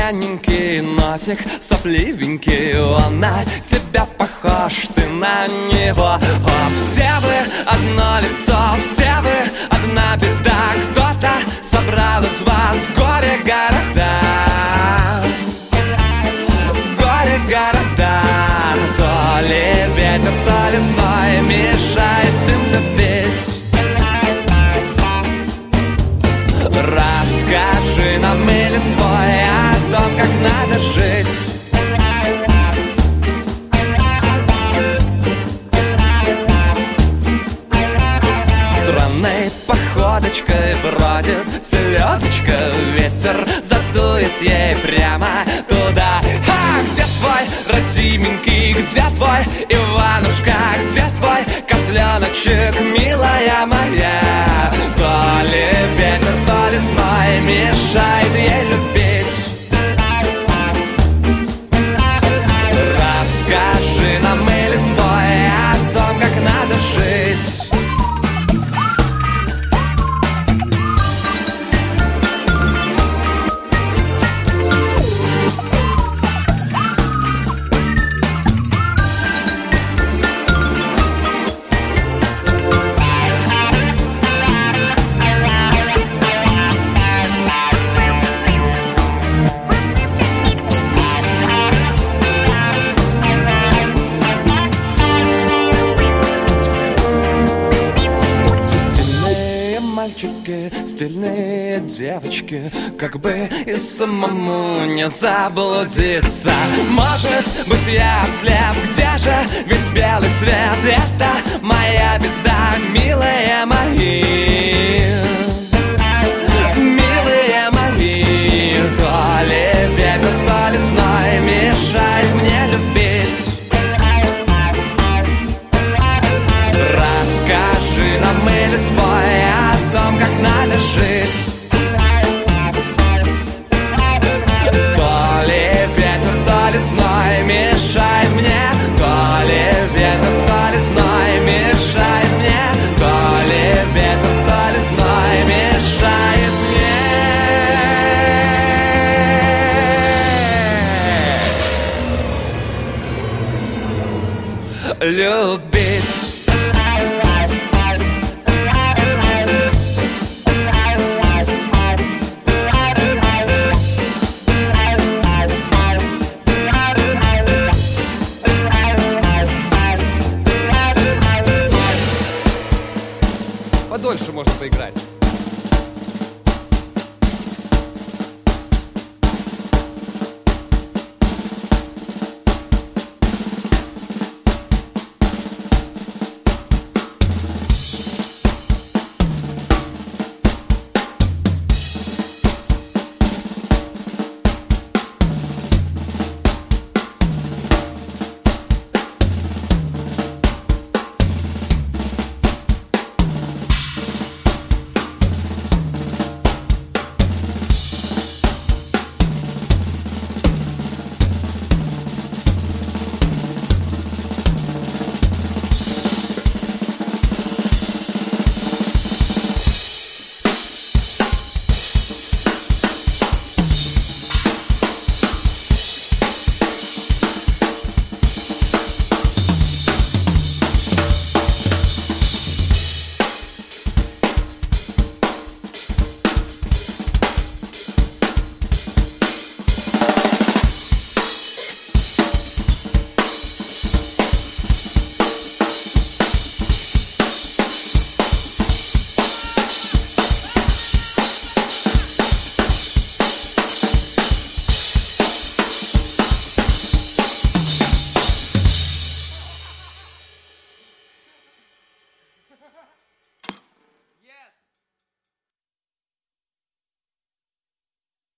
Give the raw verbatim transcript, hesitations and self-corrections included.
румяненький носик, сопливенький, он на тебя похож, ты на него. О, все вы одно лицо, все вы одна беда. Кто-то собрал из вас горе-города, горе-города. То ли ветер, то ли зной мешает им любить. Расскажи нам или спой о том, как надо жить. Странной походочкой бродит селедочка, ветер задует ей прямо туда. А где твой родименький, где твой Иванушка, где твой козленочек, милая моя? То ли ветер, то ли зной мешает ей любить. Расскажи нам или спой о том, как надо жить. Мальчики, стильные девочки, как бы и самому не заблудиться. Может быть, я слеп, где же весь белый свет? Это моя беда, милые мои, милые мои. То ли ветер, то ли зной мешает мне любить. Расскажи нам или спой о том, как надо жить. То ли ветер, то ли зной мешает мне, то ли ветер, то ли зной мешает мне, то ли ветер, то ли зной мешает мне любить. Подольше можно поиграть.